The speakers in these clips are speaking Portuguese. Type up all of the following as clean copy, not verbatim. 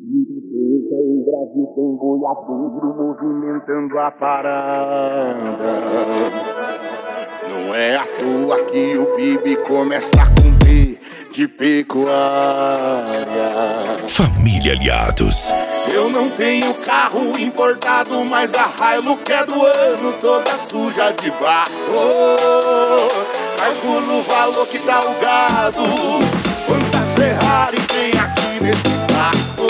O Brasil tem boiadeiro movimentando a parada. Não é à toa que o PIB começa com P de pecuária. Família Aliados. Eu não tenho carro importado, mas a Hilux é do ano, toda suja de barro. Calculo o valor que dá o gado. Quantas Ferrari tem aqui nesse pasto?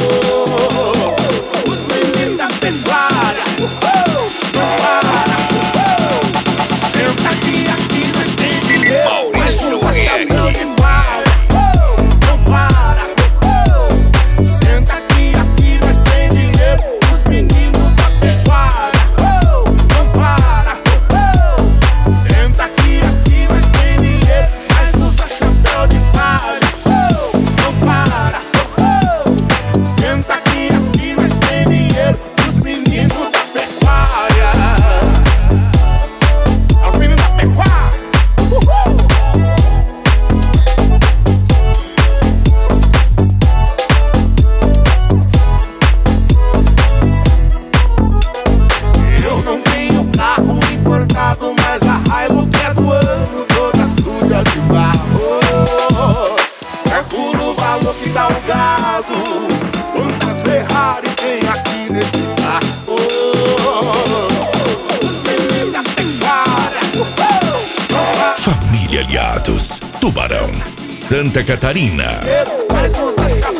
Os meninos da pecuária não para. Senta aqui nós tem dinheiro. Maurício Caminhão de malha, não para. Senta aqui nós tem dinheiro. Os meninos da pecuária não para. Senta aqui nós tem dinheiro. Mas usa chapéu de palha, não para. Senta aqui nós tem dinheiro. Os meninos da pecuária. É os meninos da pecuária. Eu não tenho carro importado, mas a Hilux é do ano, toda suja de barro. Calculo o valor que dá o gado. Quantas Ferrari tem aqui nesse pasto? Os meninos da pecuária. Família Aliados. Tubarão, Santa Catarina. Mas usa chapéu